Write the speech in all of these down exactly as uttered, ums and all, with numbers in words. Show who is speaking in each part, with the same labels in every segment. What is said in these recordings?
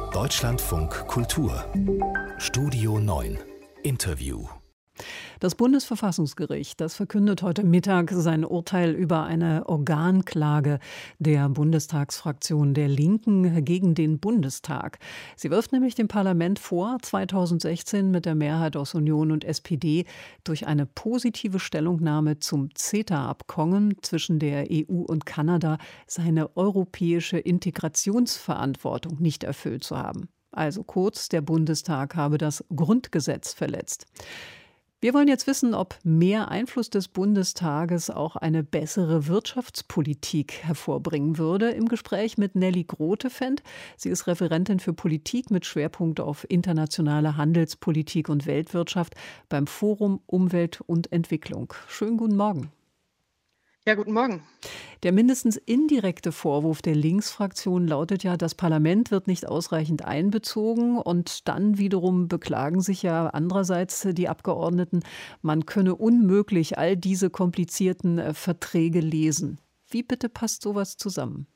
Speaker 1: Deutschlandfunk Kultur Studio neun Interview.
Speaker 2: Das Bundesverfassungsgericht, das verkündet heute Mittag sein Urteil über eine Organklage der Bundestagsfraktion der Linken gegen den Bundestag. Sie wirft nämlich dem Parlament vor, zweitausendsechzehn mit der Mehrheit aus Union und S P D durch eine positive Stellungnahme zum CETA-Abkommen zwischen der E U und Kanada seine europäische Integrationsverantwortung nicht erfüllt zu haben. Also kurz, der Bundestag habe das Grundgesetz verletzt. Wir wollen jetzt wissen, ob mehr Einfluss des Bundestages auch eine bessere Wirtschaftspolitik hervorbringen würde. Im Gespräch mit Nelly Grotefend. Sie ist Referentin für Politik mit Schwerpunkt auf internationale Handelspolitik und Weltwirtschaft beim Forum Umwelt und Entwicklung. Schönen guten Morgen.
Speaker 3: Ja, guten Morgen.
Speaker 2: Der mindestens indirekte Vorwurf der Linksfraktion lautet ja, das Parlament wird nicht ausreichend einbezogen. Und dann wiederum beklagen sich ja andererseits die Abgeordneten, man könne unmöglich all diese komplizierten äh, Verträge lesen. Wie bitte passt sowas zusammen?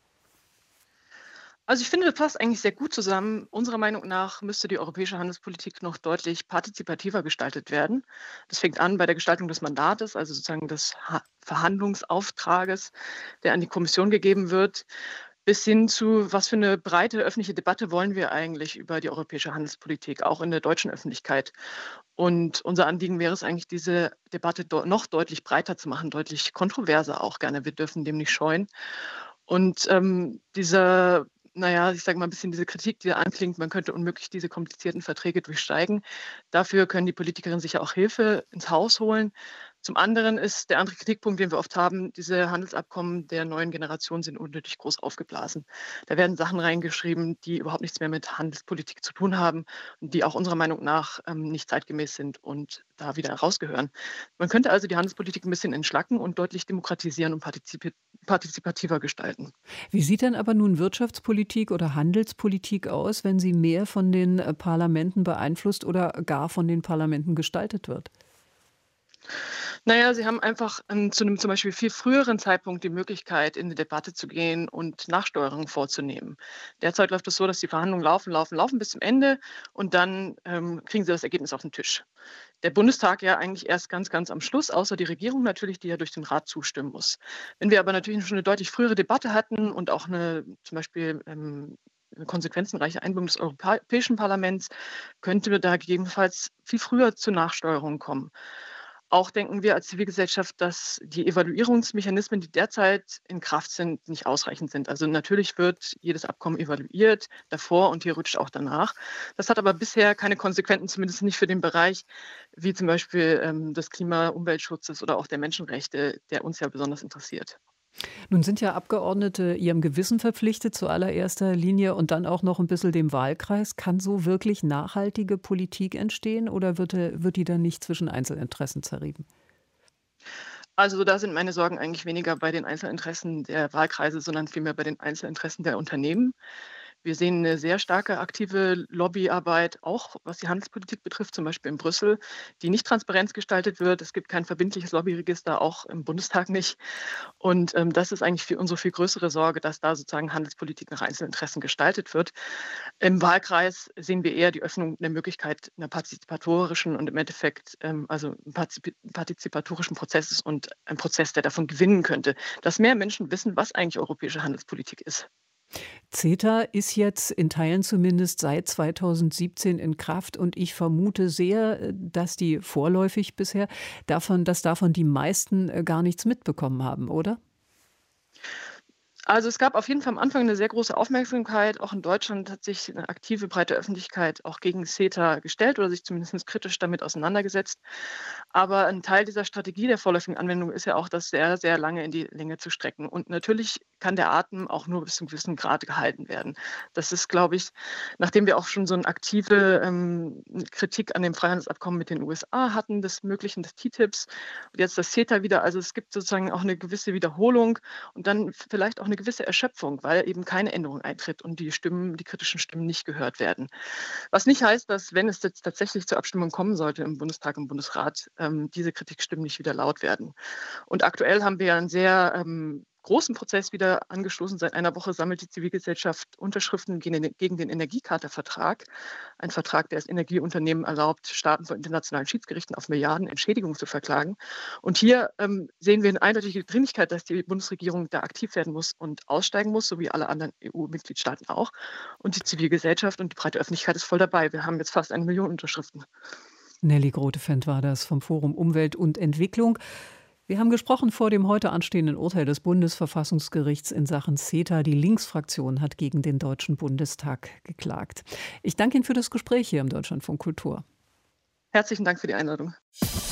Speaker 3: Also ich finde, das passt eigentlich sehr gut zusammen. Unserer Meinung nach müsste die europäische Handelspolitik noch deutlich partizipativer gestaltet werden. Das fängt an bei der Gestaltung des Mandates, also sozusagen des Ha- Verhandlungsauftrages, der an die Kommission gegeben wird, bis hin zu, was für eine breite öffentliche Debatte wollen wir eigentlich über die europäische Handelspolitik, auch in der deutschen Öffentlichkeit. Und unser Anliegen wäre es eigentlich, diese Debatte do- noch deutlich breiter zu machen, deutlich kontroverser auch gerne. Wir dürfen dem nicht scheuen. Und ähm, dieser, naja, ich sage mal ein bisschen diese Kritik, die da anklingt, man könnte unmöglich diese komplizierten Verträge durchsteigen. Dafür können die Politikerinnen sicher auch Hilfe ins Haus holen. Zum anderen ist der andere Kritikpunkt, den wir oft haben, diese Handelsabkommen der neuen Generation sind unnötig groß aufgeblasen. Da werden Sachen reingeschrieben, die überhaupt nichts mehr mit Handelspolitik zu tun haben und die auch unserer Meinung nach ähm, nicht zeitgemäß sind und da wieder rausgehören. Man könnte also die Handelspolitik ein bisschen entschlacken und deutlich demokratisieren und partizipi- partizipativer gestalten.
Speaker 2: Wie sieht denn aber nun Wirtschaftspolitik oder Handelspolitik aus, wenn sie mehr von den äh, Parlamenten beeinflusst oder gar von den Parlamenten gestaltet wird?
Speaker 3: Naja, sie haben einfach ähm, zu einem zum Beispiel viel früheren Zeitpunkt die Möglichkeit, in die Debatte zu gehen und Nachsteuerungen vorzunehmen. Derzeit läuft es so, dass die Verhandlungen laufen, laufen, laufen bis zum Ende und dann ähm, kriegen sie das Ergebnis auf den Tisch. Der Bundestag ja eigentlich erst ganz, ganz am Schluss, außer die Regierung natürlich, die ja durch den Rat zustimmen muss. Wenn wir aber natürlich schon eine deutlich frühere Debatte hatten und auch eine zum Beispiel ähm, eine konsequenzenreiche Einbindung des Europäischen Parlaments, könnte da gegebenenfalls viel früher zur Nachsteuerung kommen. Auch denken wir als Zivilgesellschaft, dass die Evaluierungsmechanismen, die derzeit in Kraft sind, nicht ausreichend sind. Also natürlich wird jedes Abkommen evaluiert, davor und theoretisch auch danach. Das hat aber bisher keine Konsequenzen, zumindest nicht für den Bereich wie zum Beispiel ähm, des Klima-, Umweltschutzes oder auch der Menschenrechte, der uns ja besonders interessiert.
Speaker 2: Nun sind ja Abgeordnete ihrem Gewissen verpflichtet, zuallererster Linie und dann auch noch ein bisschen dem Wahlkreis. Kann so wirklich nachhaltige Politik entstehen oder wird, äh, wird die dann nicht zwischen Einzelinteressen zerrieben?
Speaker 3: Also da sind meine Sorgen eigentlich weniger bei den Einzelinteressen der Wahlkreise, sondern vielmehr bei den Einzelinteressen der Unternehmen. Wir sehen eine sehr starke aktive Lobbyarbeit, auch was die Handelspolitik betrifft, zum Beispiel in Brüssel, die nicht transparent gestaltet wird. Es gibt kein verbindliches Lobbyregister, auch im Bundestag nicht. Und ähm, das ist eigentlich für unsere viel größere Sorge, dass da sozusagen Handelspolitik nach Einzelinteressen gestaltet wird. Im Wahlkreis sehen wir eher die Öffnung der Möglichkeit einer partizipatorischen und im Endeffekt ähm, also partizip partizipatorischen Prozesses und ein Prozess, der davon gewinnen könnte, dass mehr Menschen wissen, was eigentlich europäische Handelspolitik ist.
Speaker 2: CETA ist jetzt in Teilen zumindest seit zweitausendsiebzehn in Kraft und ich vermute sehr, äh, dass die vorläufig bisher davon, dass davon die meisten äh, gar nichts mitbekommen haben, oder?
Speaker 3: Also es gab auf jeden Fall am Anfang eine sehr große Aufmerksamkeit. Auch in Deutschland hat sich eine aktive, breite Öffentlichkeit auch gegen CETA gestellt oder sich zumindest kritisch damit auseinandergesetzt. Aber ein Teil dieser Strategie der vorläufigen Anwendung ist ja auch, das sehr, sehr lange in die Länge zu strecken. Und natürlich kann der Atem auch nur bis zu einem gewissen Grad gehalten werden. Das ist, glaube ich, nachdem wir auch schon so eine aktive ähm, Kritik an dem Freihandelsabkommen mit den U S A hatten, des Möglichen des T T I Ps und jetzt das CETA wieder. Also es gibt sozusagen auch eine gewisse Wiederholung und dann vielleicht auch eine gewisse Erschöpfung, weil eben keine Änderung eintritt und die Stimmen, die kritischen Stimmen nicht gehört werden. Was nicht heißt, dass, wenn es jetzt tatsächlich zur Abstimmung kommen sollte im Bundestag, im Bundesrat, ähm, diese Kritikstimmen nicht wieder laut werden. Und aktuell haben wir ja ein sehr ähm, großen Prozess wieder angestoßen. Seit einer Woche sammelt die Zivilgesellschaft Unterschriften gegen den, gegen den Energiecharta-Vertrag. Ein Vertrag, der es Energieunternehmen erlaubt, Staaten vor internationalen Schiedsgerichten auf Milliarden Entschädigungen zu verklagen. Und hier ähm, sehen wir eine eindeutige Dringlichkeit, dass die Bundesregierung da aktiv werden muss und aussteigen muss, so wie alle anderen E U-Mitgliedstaaten auch. Und die Zivilgesellschaft und die breite Öffentlichkeit ist voll dabei. Wir haben jetzt fast eine Million Unterschriften.
Speaker 2: Nelly Grotefend war das vom Forum Umwelt und Entwicklung. Wir haben gesprochen vor dem heute anstehenden Urteil des Bundesverfassungsgerichts in Sachen CETA. Die Linksfraktion hat gegen den Deutschen Bundestag geklagt. Ich danke Ihnen für das Gespräch hier im Deutschlandfunk Kultur.
Speaker 3: Herzlichen Dank für die Einladung.